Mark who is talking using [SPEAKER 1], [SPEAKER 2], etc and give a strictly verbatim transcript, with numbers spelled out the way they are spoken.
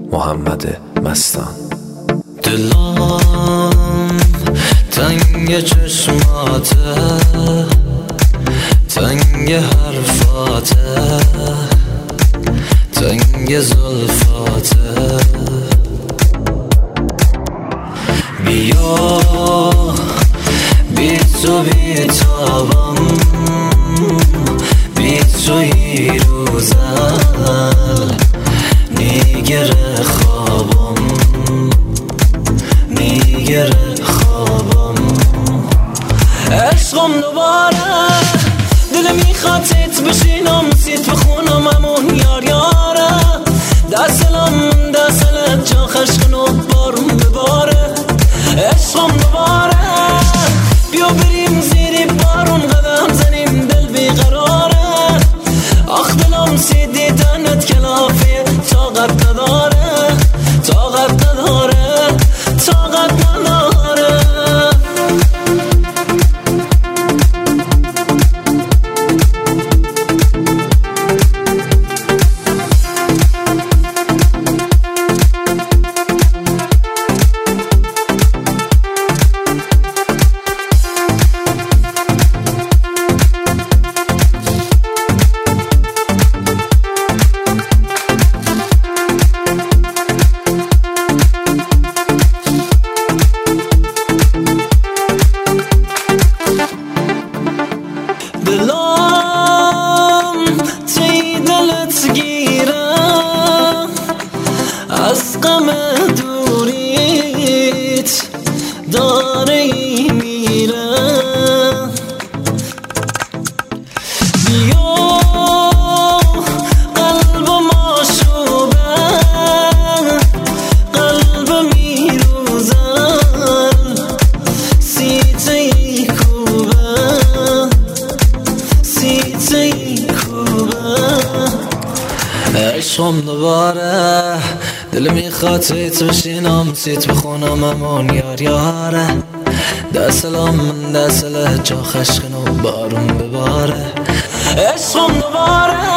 [SPEAKER 1] محمد مستان.
[SPEAKER 2] دلم تنگ چشماته، تنگ حرفاته، تنگ زلفاته. بیا بی تو بی تابم، بی توی روزل میگره خوابم، میگره خوابم. عشقم دوباره دل میخواد تیت بشینم، سیت بخونم همون یار یاره. دستلم دستلت جا خشکن و بارم بباره. عشقم دوباره بیا بریم زیری بارون، قدم زنیم دل بیقراره. آخ دلم سی دیدنت کلافه، طاقت نداره، طاقت نداره، طاقت نداره. دلم تی دلت گیره، از غم دوریت داره میره. بیا قلبم آشوبه، قلبم میروزن سیتی کوبه، سیتی کوبه. عشقم دوباره دل میخواد سیت بشینم، سیت بخونم همون یار یاره. دستلم من دستله جا خشکن و بارون بباره. عشقم دوباره